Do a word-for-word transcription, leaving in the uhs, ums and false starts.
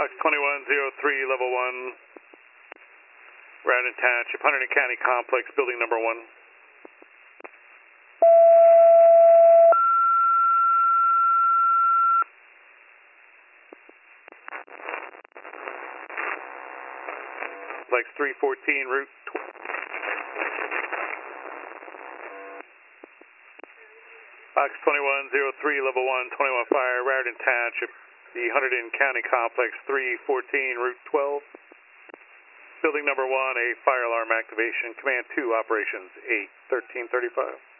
Box twenty-one oh three, level one, Radon Township, Hunterdon County Complex, building number one. Complex three fourteen, route Box twenty-one oh three, level one, twenty-one fire, Raritan Township, the Hunterdon County Complex, three fourteen, route twelve. Building number one, a fire alarm activation. Command two, operations, eight thirteen thirty-five.